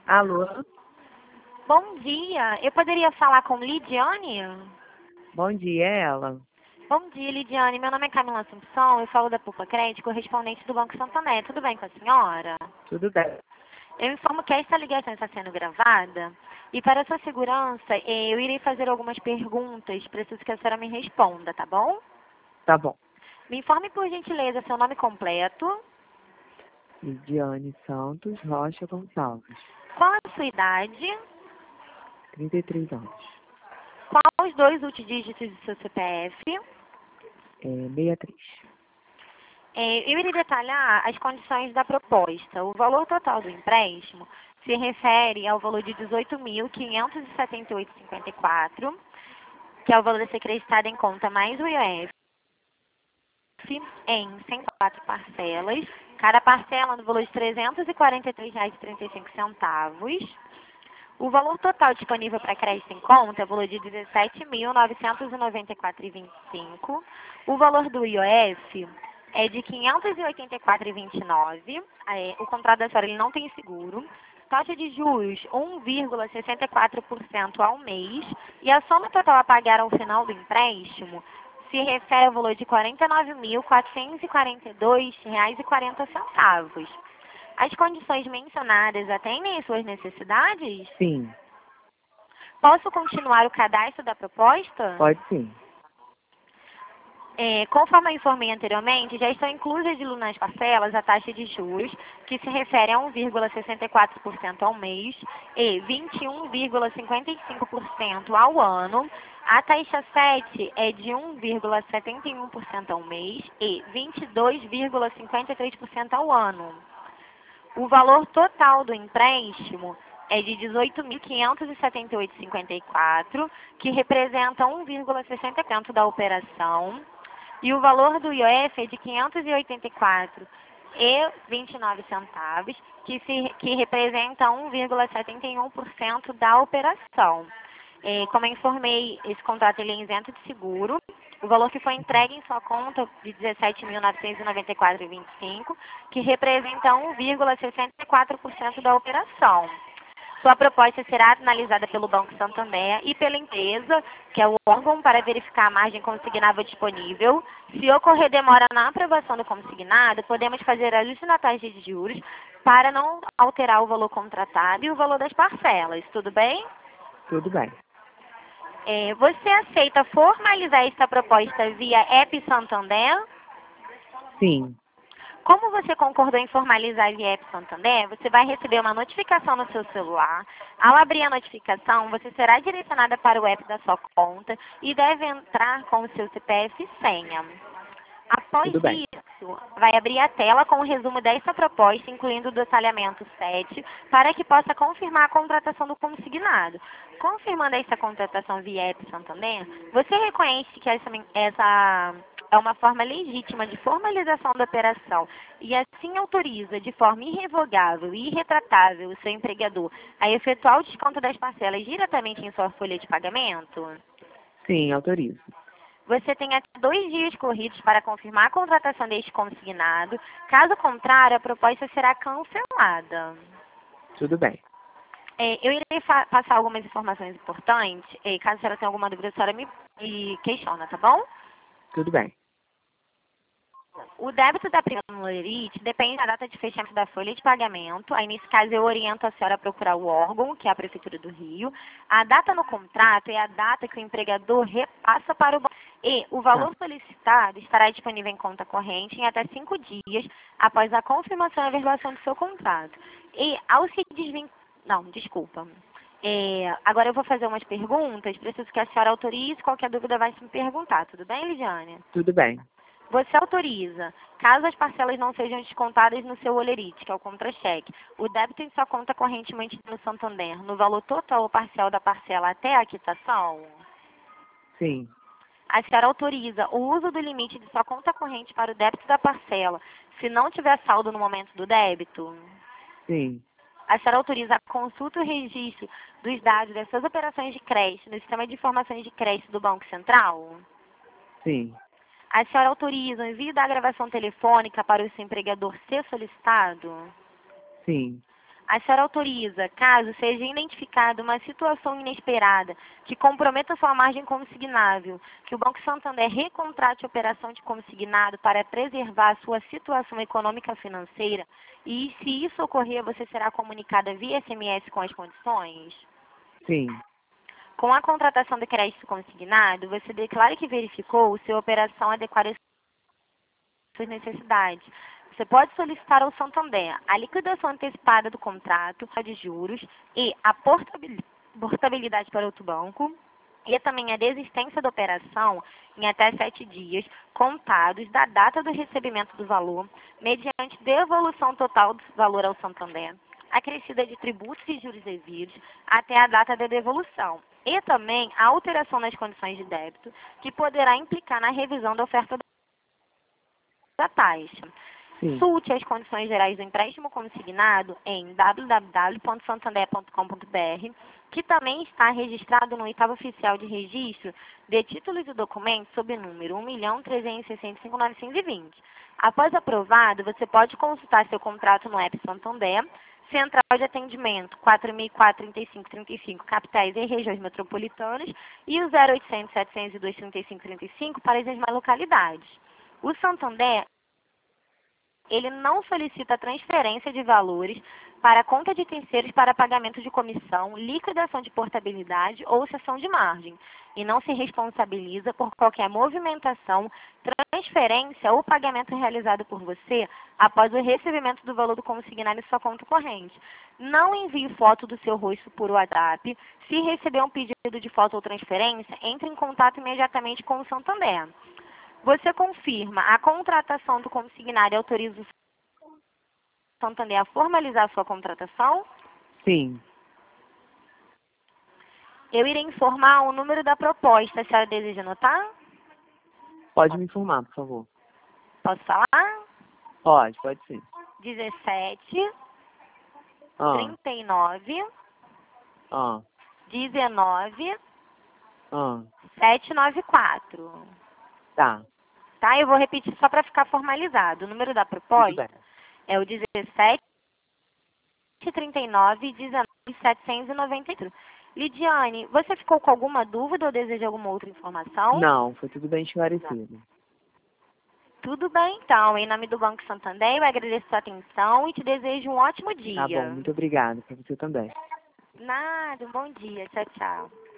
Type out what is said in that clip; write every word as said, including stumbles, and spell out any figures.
Alô? Bom dia, eu poderia falar com Lidiane? Bom dia, é ela. Bom dia, Lidiane. Meu nome é Camila Assumpção, eu falo da Pupa Crédito, correspondente do Banco Santander. Tudo bem com a senhora? Tudo bem. Eu informo que esta ligação está sendo gravada e, para sua segurança, eh, eu irei fazer algumas perguntas. Preciso que a senhora me responda, tá bom? Tá bom. Me informe, por gentileza, seu nome completo, Lidiane Santos Rocha Gonçalves, qual a sua idade, trinta e três anos. qual os dois últimos dígitos do seu C P F. É, sessenta e três. É, eu irei detalhar as condições da proposta. O valor total do empréstimo se refere ao valor de dezoito mil quinhentos e setenta e oito vírgula cinquenta e quatro, que é o valor a ser creditado em conta mais o I O F, em cento e quatro parcelas, cada parcela no valor de trezentos e quarenta e três reais e trinta e cinco centavos. O valor total disponível para crédito em conta é o valor de dezessete mil novecentos e noventa e quatro reais e vinte e cinco centavos. O valor do I O F é de quinhentos e oitenta e quatro reais e vinte e nove centavos. É, o contrato da senhora ele não tem seguro. Taxa de juros um vírgula sessenta e quatro por cento ao mês. E a soma total a pagar ao final do empréstimo se refere ao valor de quarenta e nove mil quatrocentos e quarenta e dois reais e quarenta centavos. As condições mencionadas atendem às suas necessidades? Sim, Posso continuar o cadastro da proposta? pode sim. É, conforme eu informei anteriormente, já estão inclusas de nas parcelas a taxa de juros, que se refere a um vírgula sessenta e quatro por cento ao mês e vinte e um vírgula cinquenta e cinco por cento ao ano. A taxa sete é de um vírgula setenta e um por cento ao mês e vinte e dois vírgula cinquenta e três por cento ao ano. O valor total do empréstimo é de dezoito mil quinhentos e setenta e oito vírgula cinquenta e quatro, que representa um vírgula sessenta por cento da operação. E o valor do I O F é de quinhentos e oitenta e quatro reais e vinte e nove centavos, que, se, que representa um vírgula setenta e um por cento da operação. É, como eu informei, esse contrato ele é isento de seguro. O valor que foi entregue em sua conta de dezessete mil novecentos e noventa e quatro reais e vinte e cinco centavos, que representa um vírgula sessenta e quatro por cento da operação. Sua proposta será analisada pelo Banco Santander e pela empresa, que é o órgão para verificar a margem consignável disponível. Se ocorrer demora na aprovação do consignado, podemos fazer ajuste na taxa de juros para não alterar o valor contratado e o valor das parcelas. Tudo bem? Tudo bem. É, você aceita formalizar esta proposta via App Santander? Sim, Como você concordou em formalizar via App Santander, você vai receber uma notificação no seu celular. Ao abrir a notificação, você será direcionada para o app da sua conta e deve entrar com o seu C P F e senha. Após tudo bem. isso, vai abrir a tela com o resumo desta proposta, incluindo o detalhamento sete, para que possa confirmar a contratação do consignado. Confirmando essa contratação via App Santander, você reconhece que essa, essa é uma forma legítima de formalização da operação e assim autoriza de forma irrevogável e irretratável o seu empregador a efetuar o desconto das parcelas diretamente em sua folha de pagamento? Sim, autorizo. Você tem até dois dias corridos para confirmar a contratação deste consignado. Caso contrário, a proposta será cancelada. Tudo bem. É, eu irei passar algumas informações importantes. E caso a senhora tenha alguma dúvida, a senhora me, me questiona, tá bom? Tudo bem. O débito da prima no Lerite depende da data de fechamento da folha de pagamento. Aí, nesse caso, eu oriento a senhora a procurar o órgão, que é a Prefeitura do Rio. A data no contrato é a data que o empregador repassa para o banco. E o valor Tá. solicitado estará disponível em conta corrente em até cinco dias após a confirmação e averbação do seu contrato. E ao se desvincular... Não, desculpa. É, agora eu vou fazer umas perguntas. Preciso que a senhora autorize. Qualquer dúvida vai se me perguntar. Tudo bem, Lidiane? Tudo bem. Você autoriza, caso as parcelas não sejam descontadas no seu olerite, que é o contra-cheque, o débito em sua conta corrente mantido no Santander, no valor total ou parcial da parcela até a quitação? Sim, A senhora autoriza o uso do limite de sua conta corrente para o débito da parcela, se não tiver saldo no momento do débito? sim, A senhora autoriza a consulta e o registro dos dados das suas operações de crédito no sistema de informações de crédito do Banco Central? sim, A senhora autoriza o envio da gravação telefônica para o seu empregador ser solicitado? sim, A senhora autoriza, caso seja identificada uma situação inesperada que comprometa sua margem consignável, que o Banco Santander recontrate a operação de consignado para preservar a sua situação econômica financeira e, se isso ocorrer, você será comunicada via S M S com as condições? Sim. Com a contratação de crédito consignado, você declara que verificou se a operação adequada às suas necessidades. Você pode solicitar ao Santander a liquidação antecipada do contrato de juros e a portabilidade para outro banco e também a desistência da operação em até sete dias contados da data do recebimento do valor, mediante devolução total do valor ao Santander, acrescida de tributos e juros devidos até a data da devolução, e também a alteração nas condições de débito, que poderá implicar na revisão da oferta da taxa. Sim. Consulte as condições gerais do empréstimo consignado em w w w ponto santander ponto com ponto b r, que também está registrado no oitavo oficial de registro de títulos e documentos sob o número um milhão trezentos e sessenta e cinco mil novecentos e vinte. Após aprovado, você pode consultar seu contrato no app Santander, Central de Atendimento quatro mil e quatro, trinta e cinco, trinta e cinco, capitais e regiões metropolitanas, e o zero oitocentos, setecentos e dois, trinta e cinco, trinta e cinco para as demais localidades. O Santander, ele não solicita transferência de valores para a conta de terceiros para pagamento de comissão, liquidação de portabilidade ou cessão de margem, e não se responsabiliza por qualquer movimentação, transferência ou pagamento realizado por você após o recebimento do valor do consignado em sua conta corrente. Não envie foto do seu rosto por WhatsApp. Se receber um pedido de foto ou transferência, entre em contato imediatamente com o Santander. Você confirma a contratação do consignado e autoriza o Santander a formalizar a sua contratação? Sim. Eu irei informar o número da proposta. A senhora deseja anotar? Pode me informar, por favor. Posso falar? Pode, pode sim. dezessete, Ah, trinta e nove, ah, dezenove, ah. setecentos e noventa e quatro. Tá. Tá? Eu vou repetir só para ficar formalizado. O número da Tudo proposta bem. é o dezessete, trinta e nove, dezenove, setecentos e noventa e quatro. Lidiane, você ficou com alguma dúvida ou deseja alguma outra informação? Não, foi tudo bem esclarecido. Tudo bem, então. Em nome do Banco Santander, eu agradeço a sua atenção e te desejo um ótimo dia. Tá bom, muito obrigado. Pra você também. Nada, um bom dia. Tchau, tchau.